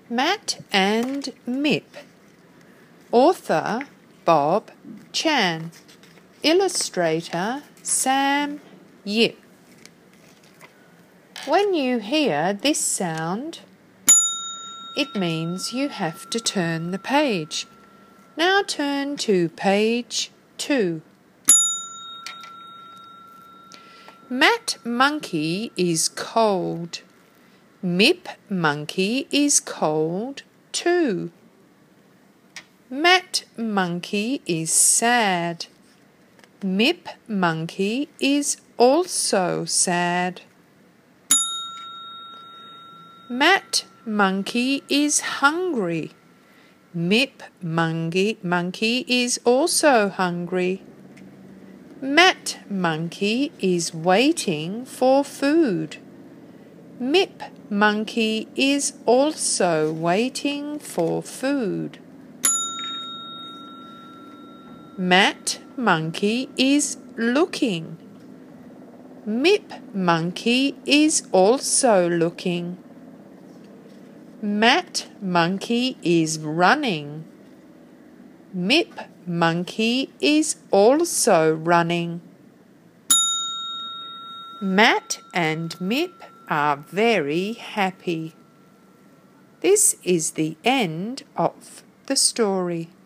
Matt and Mip. Author Bob Chan. Illustrator Sam Yip. When you hear this sound, it means you have to turn the page. Now turn to page 2. Matt Monkey is cold. Mip Monkey is cold too. Matt Monkey is sad. Mip Monkey is also sad. Matt Monkey is hungry. Mip Monkey is also hungry. Matt Monkey is waiting for food. Mip Monkey is also waiting for food. Matt Monkey is looking. Mip Monkey is also looking. Matt Monkey is running. Mip Monkey is also running. Matt and Mip are very happy. This is the end of the story.